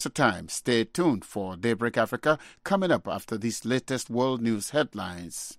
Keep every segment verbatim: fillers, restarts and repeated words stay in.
Time. Stay tuned for Daybreak Africa coming up after these latest world news headlines.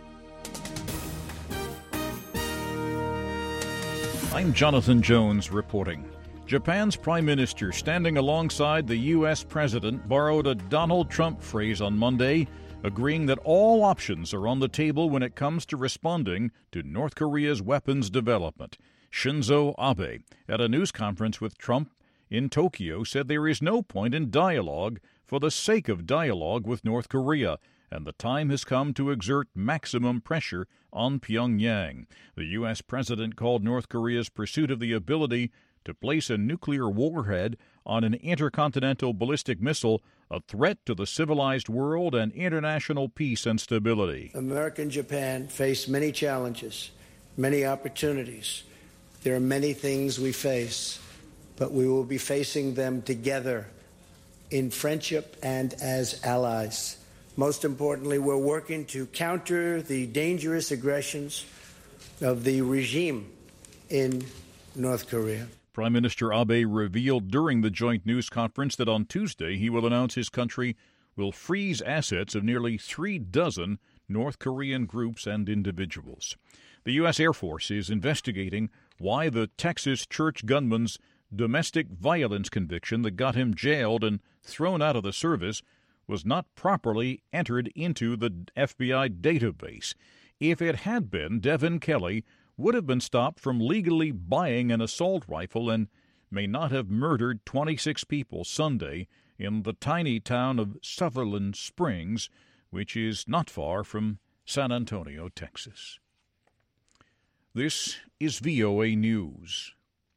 I'm Jonathan Jones reporting. Japan's prime minister, standing alongside the U S president, borrowed a Donald Trump phrase on Monday, agreeing that all options are on the table when it comes to responding to North Korea's weapons development. Shinzo Abe, at a news conference with Trump in Tokyo, said there is no point in dialogue for the sake of dialogue with North Korea, and the time has come to exert maximum pressure on Pyongyang. The U S president called North Korea's pursuit of the ability to place a nuclear warhead on an intercontinental ballistic missile a threat to the civilized world and international peace and stability. America and Japan face many challenges, many opportunities. There are many things we face, but we will be facing them together in friendship and as allies. Most importantly, we're working to counter the dangerous aggressions of the regime in North Korea. Prime Minister Abe revealed during the joint news conference that on Tuesday he will announce his country will freeze assets of nearly three dozen North Korean groups and individuals. The U S Air Force is investigating why the Texas church gunman's domestic violence conviction that got him jailed and thrown out of the service was not properly entered into the F B I database. If it had been, Devin Kelly would have been stopped from legally buying an assault rifle and may not have murdered twenty-six people Sunday in the tiny town of Sutherland Springs, which is not far from San Antonio, Texas. This is V O A News.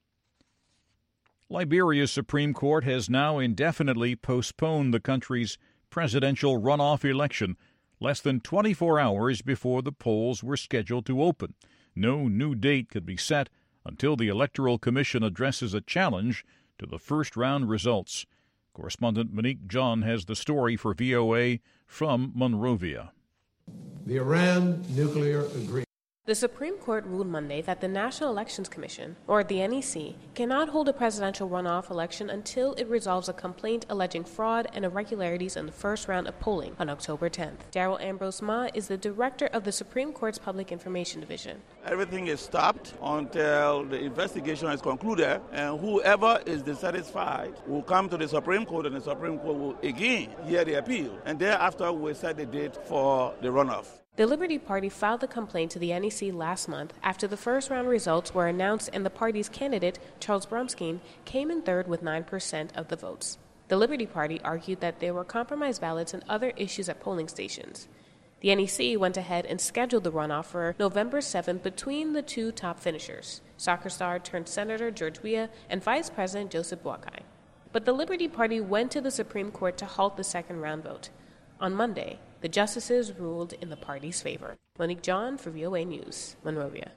Liberia's Supreme Court has now indefinitely postponed the country's presidential runoff election less than twenty-four hours before the polls were scheduled to open. No new date could be set until the Electoral Commission addresses a challenge to the first-round results. Correspondent Monique John has the story for V O A from Monrovia. The Iran nuclear agreement. The Supreme Court ruled Monday that the National Elections Commission, or the N E C, cannot hold a presidential runoff election until it resolves a complaint alleging fraud and irregularities in the first round of polling on October tenth. Daryl Ambrose Ma is the director of the Supreme Court's Public Information Division. Everything is stopped until the investigation is concluded, and whoever is dissatisfied will come to the Supreme Court, and the Supreme Court will again hear the appeal, and thereafter we'll set the date for the runoff. The Liberty Party filed the complaint to the N E C last month after the first-round results were announced and the party's candidate, Charles Brumskine, came in third with nine percent of the votes. The Liberty Party argued that there were compromised ballots and other issues at polling stations. The N E C went ahead and scheduled the runoff for November seventh between the two top finishers, soccer star turned Senator George Weah and Vice President Joseph Boakai. But the Liberty Party went to the Supreme Court to halt the second-round vote. On Monday, the justices ruled in the party's favor. Monique John for V O A News, Monrovia.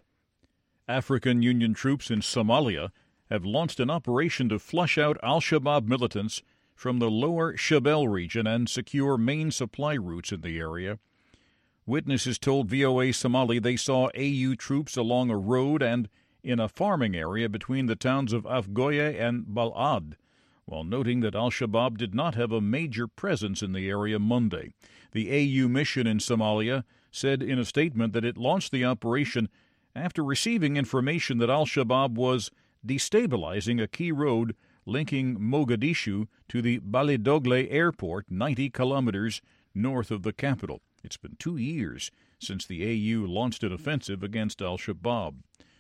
African Union troops in Somalia have launched an operation to flush out al-Shabaab militants from the lower Shabelle region and secure main supply routes in the area. Witnesses told V O A Somali they saw A U troops along a road and in a farming area between the towns of Afgoye and Balad, while noting that al-Shabaab did not have a major presence in the area Monday. The A U mission in Somalia said in a statement that it launched the operation after receiving information that al-Shabaab was destabilizing a key road linking Mogadishu to the Balidogle airport, ninety kilometers north of the capital. It's been two years since the A U launched an offensive against al-Shabaab.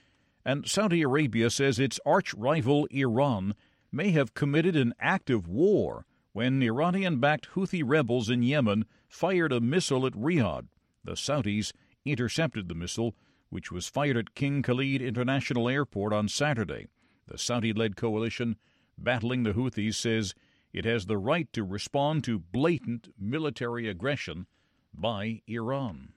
And Saudi Arabia says its arch-rival Iran may have committed an act of war when Iranian-backed Houthi rebels in Yemen fired a missile at Riyadh. The Saudis intercepted the missile, which was fired at King Khalid International Airport on Saturday. The Saudi-led coalition battling the Houthis says it has the right to respond to blatant military aggression by Iran.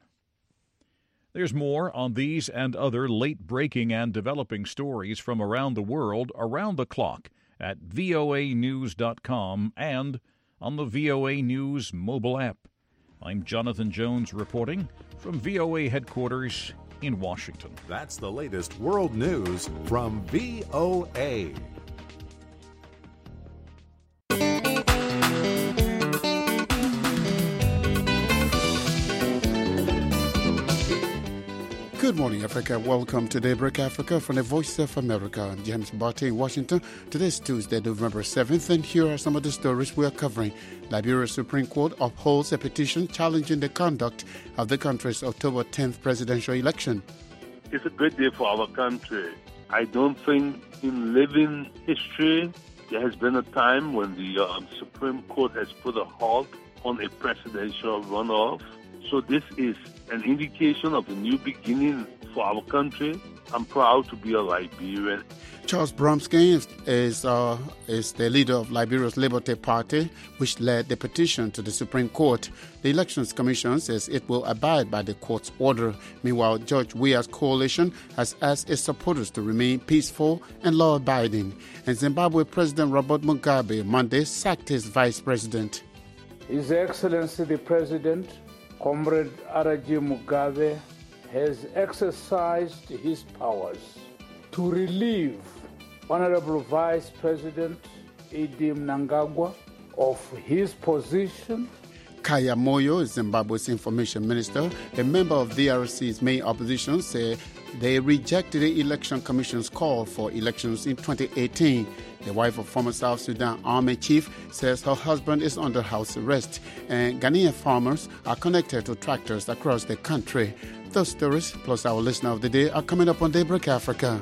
There's more on these and other late-breaking and developing stories from around the world around the clock at V O A news dot com and on the V O A News mobile app. I'm Jonathan Jones reporting from V O A headquarters in Washington. That's the latest world news from V O A. Good morning, Africa. Welcome to Daybreak Africa from the Voice of America. I'm James Barty in Washington. Today's Tuesday, November seventh, and here are some of the stories we are covering. Liberia's Supreme Court upholds a petition challenging the conduct of the country's October tenth presidential election. It's a good day for our country. I don't think in living history there has been a time when the uh, Supreme Court has put a halt on a presidential runoff. So this is an indication of a new beginning for our country. I'm proud to be a Liberian. Charles Bromsky is, is, uh, is the leader of Liberia's Liberty Party, which led the petition to the Supreme Court. The Elections Commission says it will abide by the court's order. Meanwhile, George Weah's coalition has asked its supporters to remain peaceful and law-abiding. And Zimbabwe President Robert Mugabe Monday sacked his vice president. His Excellency the President, Comrade Araji Mugabe, has exercised his powers to relieve Honorable Vice President Edim Mnangagwa of his position. Kaya Moyo, Zimbabwe's information minister, a member of D R C's main opposition, said they rejected the Election Commission's call for elections in twenty eighteen. The wife of former South Sudan Army chief says her husband is under house arrest, and Ghanaian farmers are connected to tractors across the country. Those stories, plus our listener of the day, are coming up on Daybreak Africa.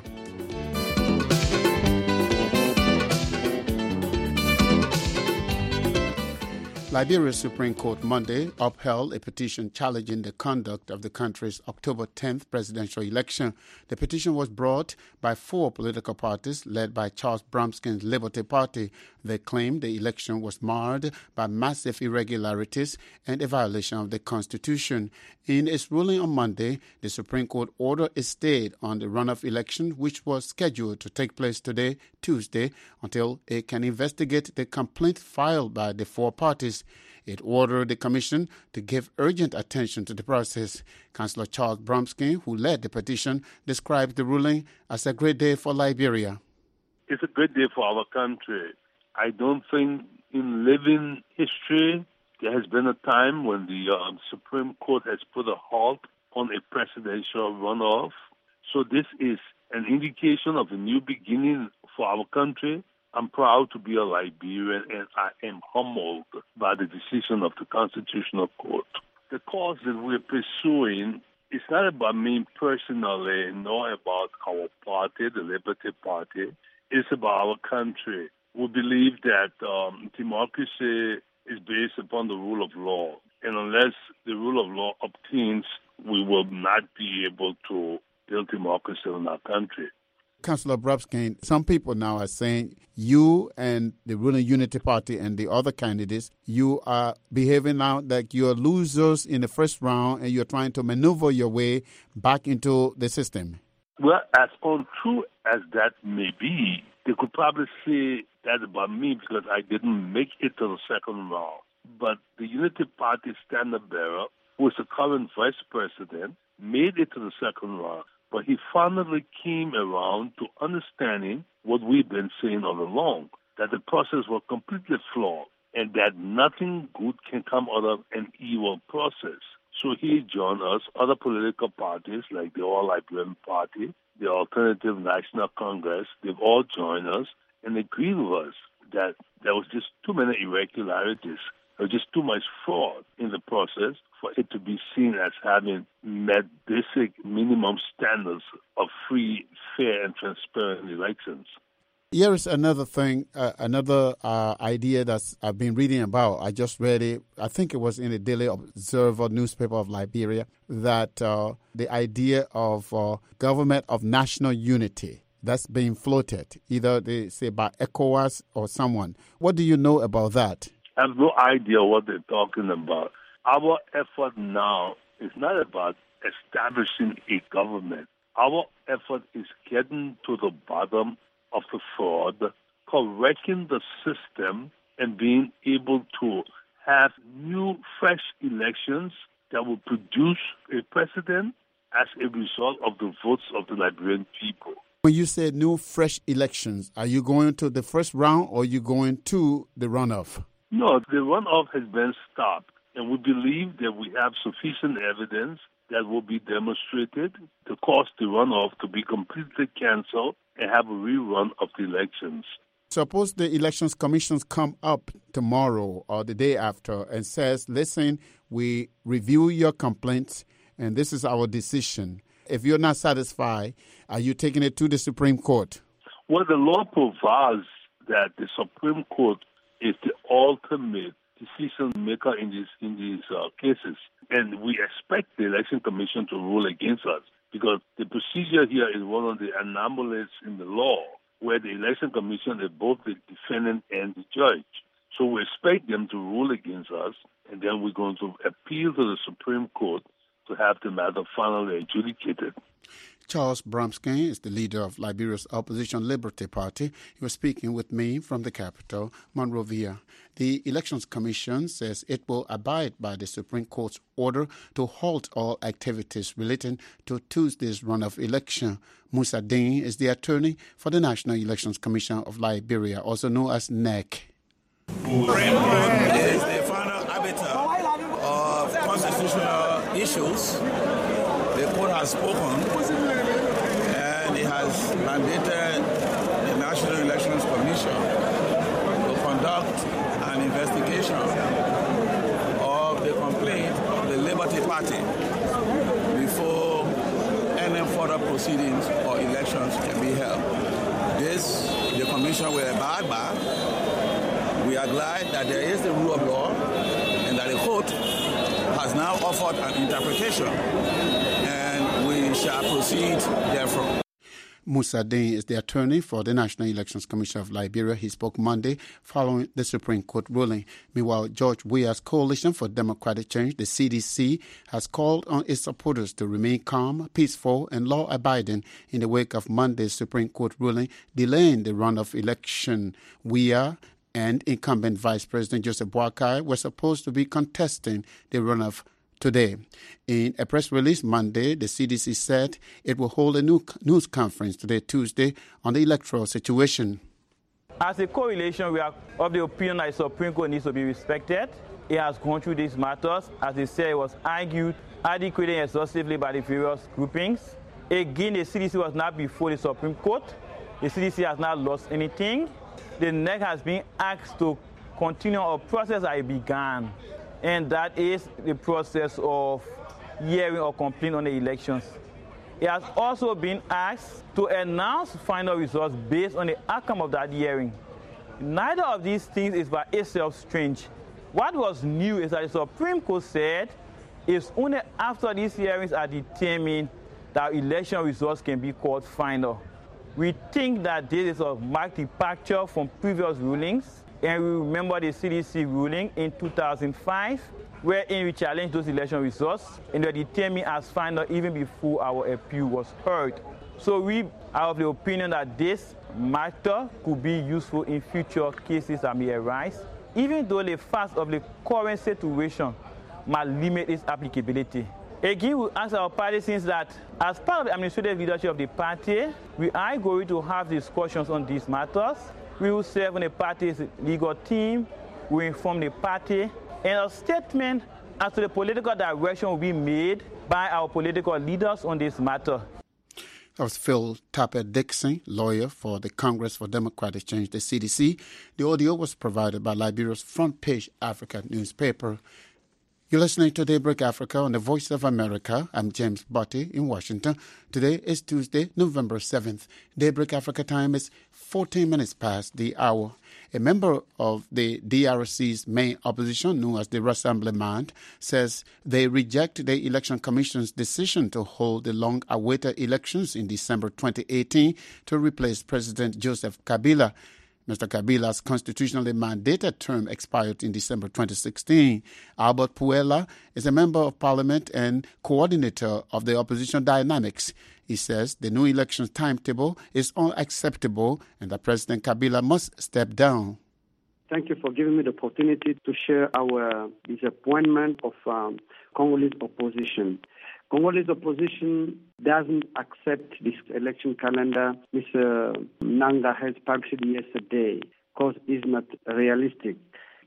Liberia's Supreme Court Monday upheld a petition challenging the conduct of the country's October tenth presidential election. The petition was brought by four political parties led by Charles Bromsky's Liberty Party. They claimed the election was marred by massive irregularities and a violation of the Constitution. In its ruling on Monday, the Supreme Court ordered a stay on the runoff election, which was scheduled to take place today, Tuesday, until it can investigate the complaint filed by the four parties. It ordered the Commission to give urgent attention to the process. Councillor Charles Bromsky, who led the petition, described the ruling as a great day for Liberia. It's a good day for our country. I don't think in living history there has been a time when the uh, Supreme Court has put a halt on a presidential runoff. So this is an indication of a new beginning for our country. I'm proud to be a Liberian, and I am humbled by the decision of the Constitutional Court. The cause that we're pursuing is not about me personally, nor about our party, the Liberty Party. It's about our country. We believe that um, democracy is based upon the rule of law, and unless the rule of law obtains, we will not be able to build democracy in our country. Councillor Bromsky, some people now are saying you and the ruling Unity Party and the other candidates, you are behaving now like you're losers in the first round and you're trying to maneuver your way back into the system. Well, as untrue as that may be, they could probably say that about me because I didn't make it to the second round. But the Unity Party standard bearer, who is the current vice president, made it to the second round. But he finally came around to understanding what we've been saying all along, that the process was completely flawed and that nothing good can come out of an evil process. So he joined us, other political parties like the All Liberian Party, the Alternative National Congress, they've all joined us and agreed with us that there was just too many irregularities. There was just too much fraud in the process for it to be seen as having met basic minimum standards of free, fair, and transparent elections. Here is another thing, uh, another uh, idea that I've been reading about. I just read it. I think it was in the Daily Observer newspaper of Liberia, that uh, the idea of uh, government of national unity that's being floated, either they say by ECOWAS or someone. What do you know about that? I have no idea what they're talking about. Our effort now is not about establishing a government. Our effort is getting to the bottom of the fraud, correcting the system, and being able to have new, fresh elections that will produce a president as a result of the votes of the Liberian people. When you say new, fresh elections, are you going to the first round or are you going to the runoff? No, the runoff has been stopped, and we believe that we have sufficient evidence that will be demonstrated to cause the runoff to be completely canceled and have a rerun of the elections. Suppose the Elections Commissions come up tomorrow or the day after and says, listen, we review your complaints and this is our decision. If you're not satisfied, are you taking it to the Supreme Court? Well, the law provides that the Supreme Court is the ultimate decision maker in these in these uh, cases, and we expect the Election Commission to rule against us because the procedure here is one of the anomalies in the law, where the Election Commission is both the defendant and the judge. So we expect them to rule against us, and then we're going to appeal to the Supreme Court to have the matter finally adjudicated. Charles Bromsky is the leader of Liberia's opposition Liberty Party. He was speaking with me from the capital, Monrovia. The Elections Commission says it will abide by the Supreme Court's order to halt all activities relating to Tuesday's runoff election. Musa Dane is the attorney for the National Elections Commission of Liberia, also known as N E C. Supreme Court is the final arbiter of constitutional issues. The court has spoken, and it has mandated the National Elections Commission to conduct an investigation of the complaint of the Liberty Party before any further proceedings or elections can be held. This, the Commission will abide by. We are glad that there is the rule of law and that the court has now offered an interpretation, and we shall proceed therefrom. Musa Dane is the attorney for the National Elections Commission of Liberia. He spoke Monday following the Supreme Court ruling. Meanwhile, George Weah's Coalition for Democratic Change, the C D C, has called on its supporters to remain calm, peaceful, and law-abiding in the wake of Monday's Supreme Court ruling delaying the runoff election. Weah and incumbent Vice President Joseph Boakai were supposed to be contesting the runoff today. In a press release Monday, the C D C said it will hold a new news conference today, Tuesday, on the electoral situation. As a coalition, we are of the opinion that the Supreme Court needs to be respected. It has gone through these matters. As they say, it was argued adequately and exhaustively by the various groupings. Again, the C D C was not before the Supreme Court. The C D C has not lost anything. The N E C has been asked to continue a process that it began, and that is the process of hearing or complaint on the elections. It has also been asked to announce final results based on the outcome of that hearing. Neither of these things is by itself strange. What was new is that the Supreme Court said it's only after these hearings are determined that election results can be called final. We think that this is a marked departure from previous rulings, and we remember the C D C ruling in two thousand five, wherein we challenged those election results and were determined as final even before our appeal was heard. So we are of the opinion that this matter could be useful in future cases that may arise, even though the facts of the current situation might limit its applicability. Again, we ask our partisans that as part of the administrative leadership of the party, we are going to have discussions on these matters. We will serve on the party's legal team, we will inform the party, and a statement as to the political direction will be made by our political leaders on this matter. That was Phil Tapper Dixon, lawyer for the Congress for Democratic Change, the C D C. The audio was provided by Liberia's Front Page Africa newspaper. You're listening to Daybreak Africa on the Voice of America. I'm James Botti in Washington. Today is Tuesday, November seventh. Daybreak Africa time is fourteen minutes past the hour. A member of the D R C's main opposition, known as the Rassemblement, says they reject the Election Commission's decision to hold the long-awaited elections in December twenty eighteen to replace President Joseph Kabila. Mister Kabila's constitutionally mandated term expired in December twenty sixteen. Albert Puella is a member of parliament and coordinator of the opposition dynamics. He says the new election timetable is unacceptable and that President Kabila must step down. Thank you for giving me the opportunity to share our disappointment of um, Congolese opposition. Congolese opposition doesn't accept this election calendar Mister Nanga has published yesterday because it's not realistic.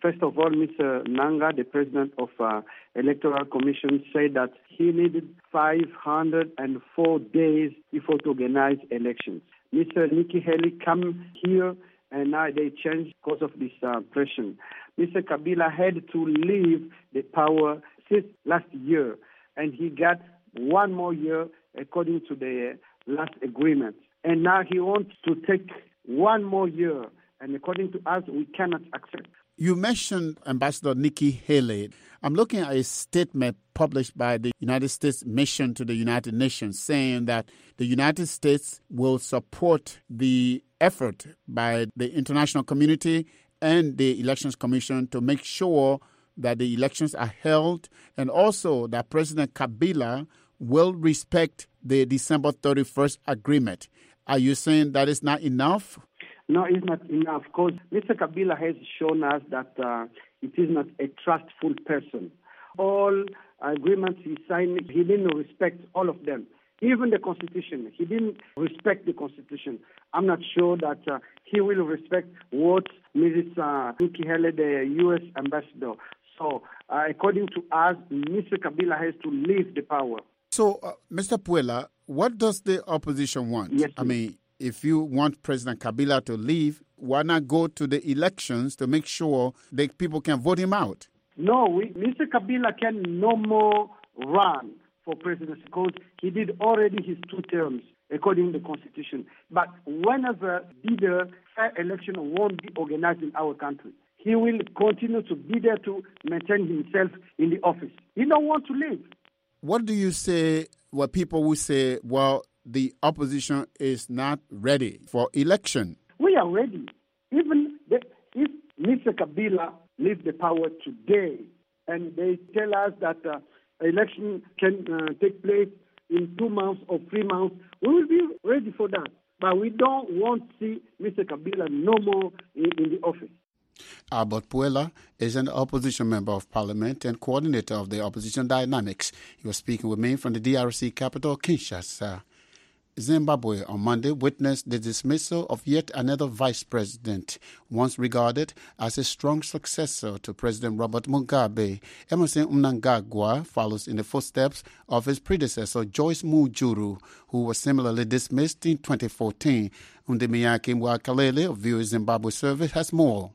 First of all, Mister Nanga, the president of uh, Electoral Commission, said that he needed five hundred four days before to organize elections. Mister Nikki Haley come here and now they changed because of this uh, pressure. Mister Kabila had to leave the power since last year, and he got one more year according to the last agreement. And now he wants to take one more year, and according to us, we cannot accept. You mentioned Ambassador Nikki Haley. I'm looking at a statement published by the United States Mission to the United Nations saying that the United States will support the effort by the international community and the Elections Commission to make sure that the elections are held, and also that President Kabila will respect the December thirty-first agreement. Are you saying that is not enough? No, it's not enough, because Mister Kabila has shown us that uh, it is not a trustful person. All agreements he signed, he didn't respect all of them. Even the Constitution, he didn't respect the Constitution. I'm not sure that uh, he will respect what Missus Uh, Nikki Haley, the U S ambassador. So, uh, according to us, Mister Kabila has to leave the power. So, uh, Mister Puela, what does the opposition want? Yes, I mean, if you want President Kabila to leave, why not go to the elections to make sure that people can vote him out? No, we, Mister Kabila can no more run for presidency because he did already his two terms according to the Constitution. But whenever bidder fair election won't be organized in our country, he will continue to be there to maintain himself in the office. He don't want to leave. What do you say where people will say, well, the opposition is not ready for election? We are ready. Even the, if Mister Kabila leaves the power today and they tell us that uh, election can uh, take place in two months or three months, we will be ready for that. But we don't want to see Mister Kabila no more in, in the office. Albert Puela is an opposition member of parliament and coordinator of the opposition dynamics. He was speaking with me from the D R C capital, Kinshasa. Zimbabwe on Monday witnessed the dismissal of yet another vice president, once regarded as a strong successor to President Robert Mugabe. Emmerson Mnangagwa follows in the footsteps of his predecessor, Joyce Mujuru, who was similarly dismissed in twenty fourteen. Undimiyaki Mwakalele of V O A Zimbabwe Service has more.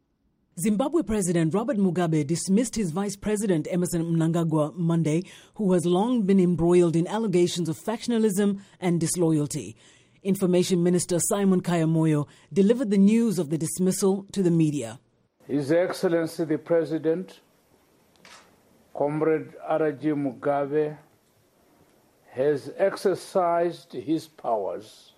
Zimbabwe President Robert Mugabe dismissed his vice president Emmerson Mnangagwa Monday, who has long been embroiled in allegations of factionalism and disloyalty. Information Minister Simon Kayamoyo delivered the news of the dismissal to the media. His Excellency the President, Comrade Araji Mugabe, has exercised his powers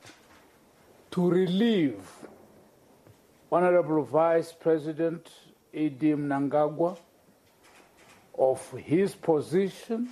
to relieve Honorable Vice President Edim Mnangagwa of his position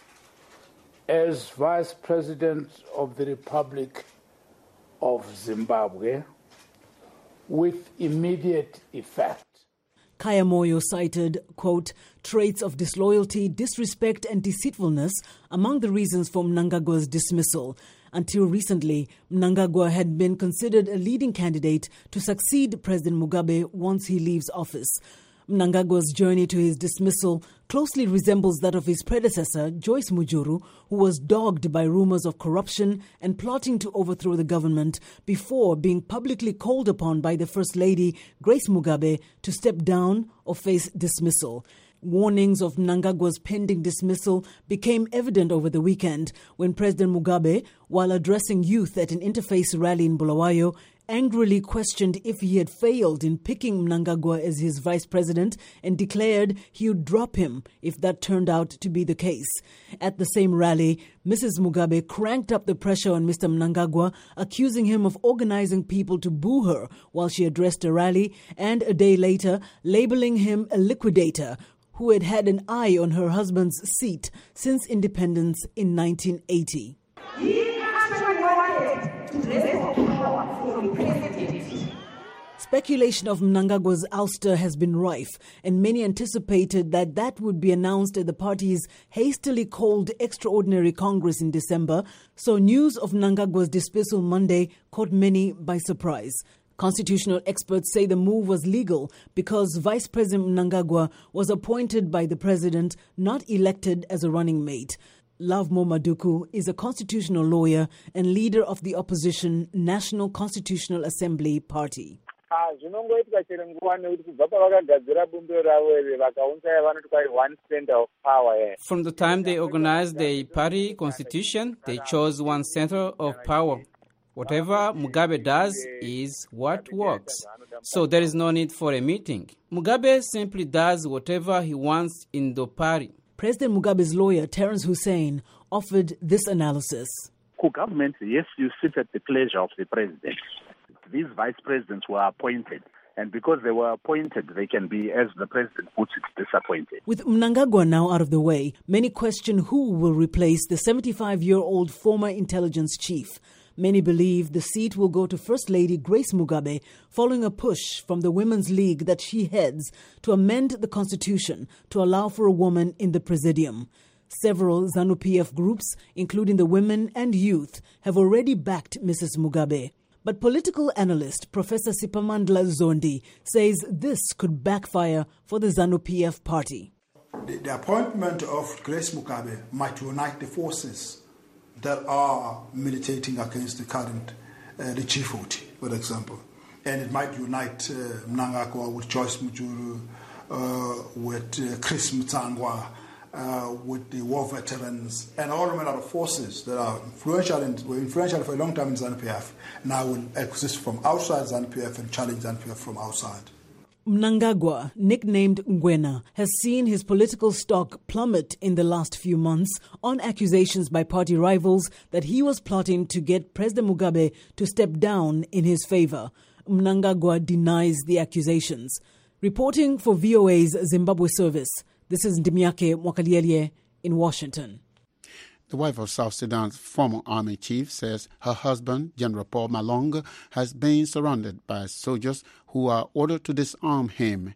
as Vice President of the Republic of Zimbabwe with immediate effect. Kayamoyo cited, quote, traits of disloyalty, disrespect and deceitfulness among the reasons for Mnangagwa's dismissal. Until recently, Mnangagwa had been considered a leading candidate to succeed President Mugabe once he leaves office. Mnangagwa's journey to his dismissal closely resembles that of his predecessor, Joyce Mujuru, who was dogged by rumors of corruption and plotting to overthrow the government before being publicly called upon by the First Lady, Grace Mugabe, to step down or face dismissal. Warnings of Mnangagwa's pending dismissal became evident over the weekend when President Mugabe, while addressing youth at an interfaith rally in Bulawayo, angrily questioned if he had failed in picking Mnangagwa as his vice president and declared he would drop him if that turned out to be the case. At the same rally, Missus Mugabe cranked up the pressure on Mister Mnangagwa, accusing him of organizing people to boo her while she addressed a rally, and a day later labeling him a liquidator who had had an eye on her husband's seat since independence in nineteen eighty. Speculation of Mnangagwa's ouster has been rife, and many anticipated that that would be announced at the party's hastily called Extraordinary Congress in December, so news of Mnangagwa's dismissal Monday caught many by surprise. Constitutional experts say the move was legal because Vice President Mnangagwa was appointed by the president, not elected as a running mate. Love Momaduku is a constitutional lawyer and leader of the opposition National Constitutional Assembly Party. One center of power. From the time they organized the party constitution, they chose one center of power. Whatever Mugabe does is what works. So there is no need for a meeting. Mugabe simply does whatever he wants in the party. President Mugabe's lawyer, Terence Hussein, offered this analysis. Co-government, yes, you sit at the pleasure of the president. These vice presidents were appointed. And because they were appointed, they can be, as the president puts it, disappointed. With Mnangagwa now out of the way, many question who will replace the seventy-five-year-old former intelligence chief. Many believe the seat will go to First Lady Grace Mugabe following a push from the Women's League that she heads to amend the constitution to allow for a woman in the presidium. Several ZANU-P F groups, including the women and youth, have already backed Missus Mugabe. But political analyst Professor Sipamandla Zondi says this could backfire for the ZANU-P F party. The, the appointment of Grace Mugabe might unite the forces that are militating against the current, uh, the chiefhood, for example. And it might unite uh, Mnangagwa with Joyce Mujuru, uh, with uh, Chris Mtsangwa, uh, with the war veterans, and all the other forces that are influential, in, were influential for a long time in ZANU-P F, now will exist from outside ZANU-P F and challenge ZANU-P F from outside. Mnangagwa, nicknamed Ngwena, has seen his political stock plummet in the last few months on accusations by party rivals that he was plotting to get President Mugabe to step down in his favor. Mnangagwa denies the accusations. Reporting for V O A's Zimbabwe service, this is Ndimiake Mwakalielye in Washington. The wife of South Sudan's former army chief says her husband, General Paul Malong, has been surrounded by soldiers who are ordered to disarm him.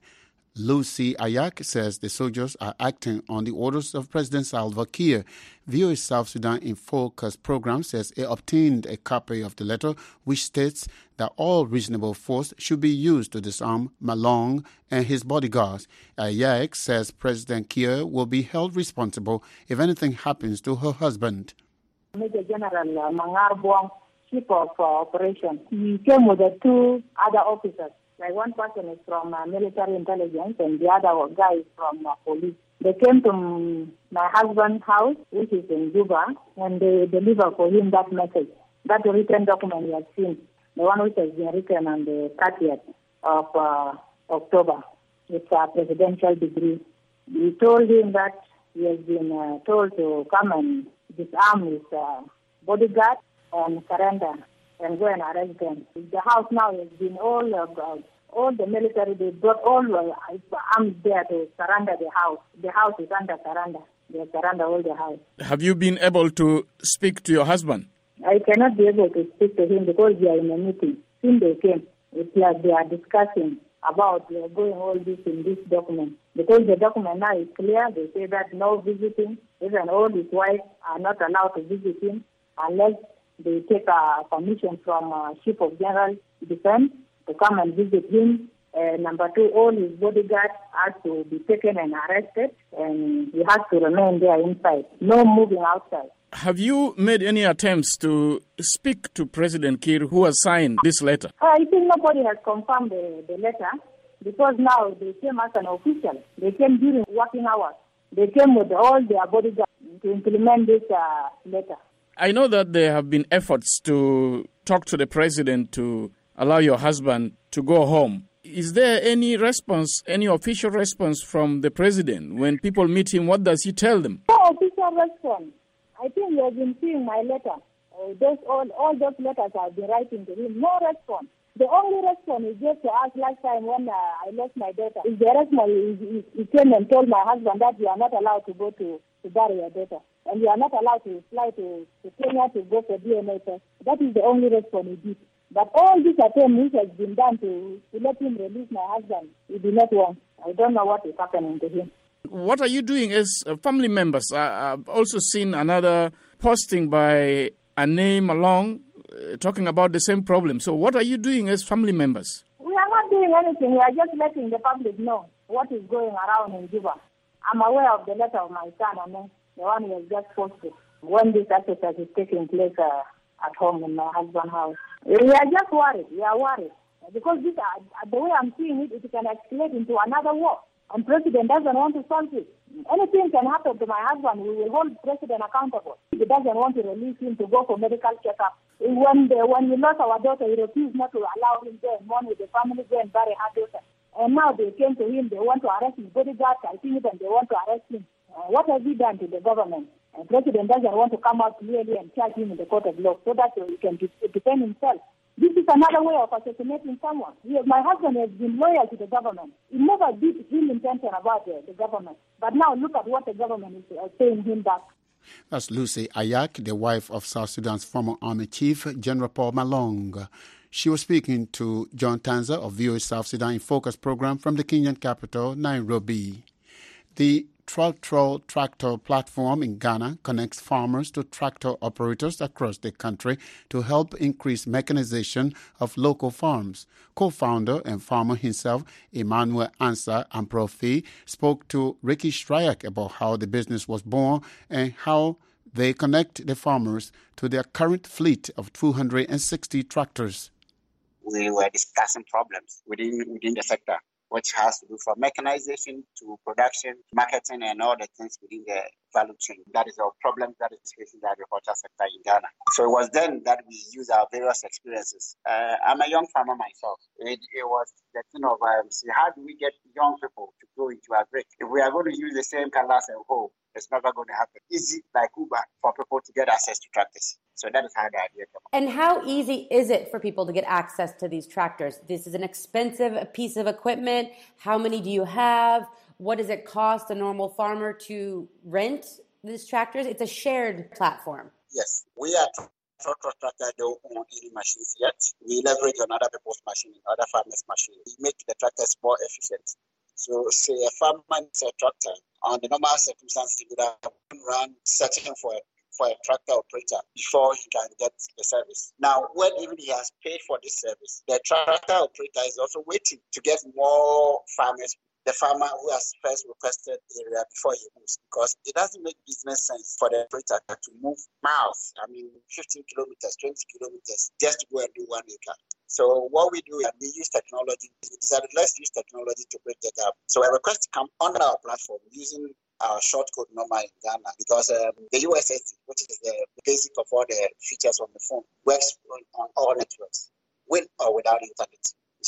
Lucy Ayak says the soldiers are acting on the orders of President Salva Kiir. V O A South Sudan in Focus program says it obtained a copy of the letter which states that all reasonable force should be used to disarm Malong and his bodyguards. Ayak says President Kiir will be held responsible if anything happens to her husband. Major General Mangar Buang, chief of uh, operations, he came with the two other officers. Like one person is from uh, military intelligence and the other guy is from uh, police. They came to my husband's house, which is in Juba, and they delivered for him that message, that written document he had seen, the one which has been written on the thirtieth of uh, October. It's a presidential degree. We told him that he has been uh, told to come and disarm his uh, bodyguard and surrender and go and arrest them. The house now has been all uh, all the military, they brought all the arms there to surrender the house. The house is under surrender. They surrender all the house. Have you been able to speak to your husband? I cannot be able to speak to him because we are in a meeting. Since they came, it's like they are discussing about uh, going all this in this document. Because the document now is clear, they say that no visiting, even all his wives are not allowed to visit him unless they take a permission from uh, Chief of General Defense to come and visit him. Uh, number two, all his bodyguards are to be taken and arrested, and he has to remain there inside. No moving outside. Have you made any attempts to speak to President Kiir, who has signed this letter? I think nobody has confirmed the, the letter, because now they came as an official. They came during working hours. They came with all their bodyguards to implement this uh, letter. I know that there have been efforts to talk to the president to allow your husband to go home. Is there any response, any official response from the president? When people meet him, what does he tell them? No official response. I think you have been seeing my letter. Uh, those, all, all those letters I've been writing to him. No response. The only response is just to ask last time when uh, I lost my daughter. Is the response, he, he came and told my husband that you are not allowed to go to, to bury your daughter. And you are not allowed to fly to, to Kenya to go for D N A test. That is the only response he did. But all this attempt which has been done to, to let him release my husband, he did not want. I don't know what is happening to him. What are you doing as family members? I've also seen another posting by Ane Malong uh, talking about the same problem. So what are you doing as family members? We are not doing anything. We are just letting the public know what is going around in Juba. I'm aware of the letter of my son, and then the one he has just posted when this exercise is taking place uh, at home in my husband's house. We are just worried. We are worried. Because this, uh, the way I'm seeing it, it can escalate into another war. And President doesn't want to solve it. Anything can happen to my husband. We will hold President accountable. He doesn't want to release him to go for medical checkup. When the, when we lost our daughter, he refused not to allow him to go and mourn with the family, go and bury her daughter. And now they came to him, they want to arrest his bodyguard, I think even they want to arrest him. Uh, what has he done to the government? The President doesn't want to come out clearly and charge him in the court of law so that he can defend himself. This is another way of assassinating someone. He, my husband has been loyal to the government. He never did ill intention about the, the government. But now look at what the government is uh, paying him back. That's Lucy Ayak, the wife of South Sudan's former Army Chief, General Paul Malong. She was speaking to John Tanza of V O A South Sudan in Focus program from the Kenyan capital, Nairobi. The Trotro Tractor platform in Ghana connects farmers to tractor operators across the country to help increase mechanization of local farms. Co-founder and farmer himself, Emmanuel Ansah Amprofi, spoke to Ricky Stryak about how the business was born and how they connect the farmers to their current fleet of two hundred sixty tractors. We were discussing problems within within the sector, which has to do from mechanization to production, marketing, and all the things within the value chain. That is our problem that is facing the agriculture sector in Ghana. So it was then that we used our various experiences. Uh, I'm a young farmer myself. It, it was the thing of, um, see, how do we get young people to go into agri? If we are going to use the same colors and hope, it's never going to happen. Easy like Uber for people to get access to tractors. So that is how the idea came. And how easy is it for people to get access to these tractors? This is an expensive piece of equipment. How many do you have? What does it cost a normal farmer to rent these tractors? It's a shared platform. Yes, we are Tractor Tractor don't own any machines yet. We leverage on other people's machines, other farmers' machines. We make the tractors more efficient. So, say a farmer needs a tractor, on the normal circumstances, he would have run searching for a, for a tractor operator before he can get the service. Now, when even he has paid for this service, the tractor operator is also waiting to get more farmers, the farmer who has first requested area before he moves, because it doesn't make business sense for the operator to move miles, I mean, fifteen kilometers, twenty kilometers, just to go and do one acre. So what we do is we use technology. We decided let's use technology to break that up. So a request come on our platform using our short code number in Ghana, because um, the U S S D, which is the basic of all the features on the phone, works on all networks, with or without internet.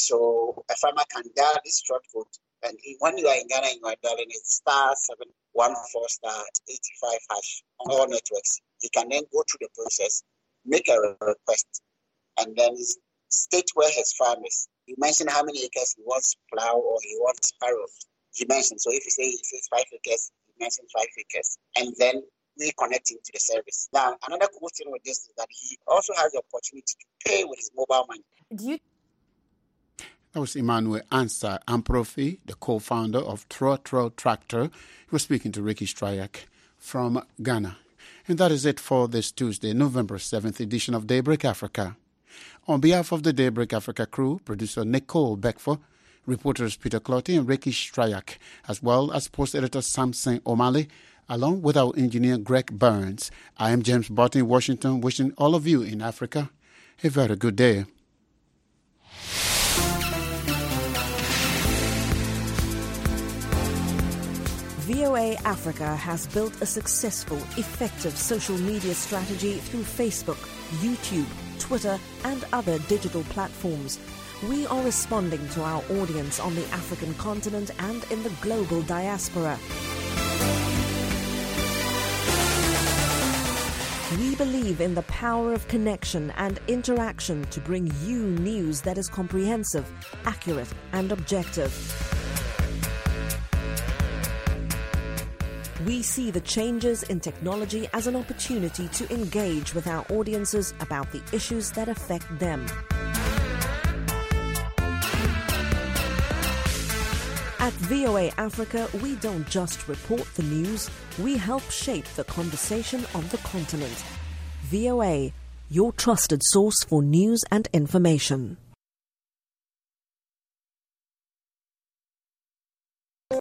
So a farmer can dial this short code, and when you are in Ghana, you are dialing it star seven one four star eighty five hash on all networks. You can then go through the process, make a request, and then state where his farm is. You mention how many acres he wants plow or he wants sparrow. He mentioned. So if you say he says five acres, he mentions five acres, and then we connect him to the service. Now, another cool thing with this is that he also has the opportunity to pay with his mobile money. Do you? That was Emmanuel Ansah Amprofi, the co-founder of Trotro Tractor. He was speaking to Ricky Stryak from Ghana. And that is it for this Tuesday, November seventh edition of Daybreak Africa. On behalf of the Daybreak Africa crew, producer Nicole Beckford, reporters Peter Clotty and Ricky Stryak, as well as post-editor Samson O'Malley, along with our engineer Greg Burns, I am James Barton in Washington, wishing all of you in Africa a very good day. V O A Africa has built a successful, effective social media strategy through Facebook, YouTube, Twitter, and other digital platforms. We are responding to our audience on the African continent and in the global diaspora. We believe in the power of connection and interaction to bring you news that is comprehensive, accurate, and objective. We see the changes in technology as an opportunity to engage with our audiences about the issues that affect them. At V O A Africa, we don't just report the news, we help shape the conversation on the continent. V O A, your trusted source for news and information.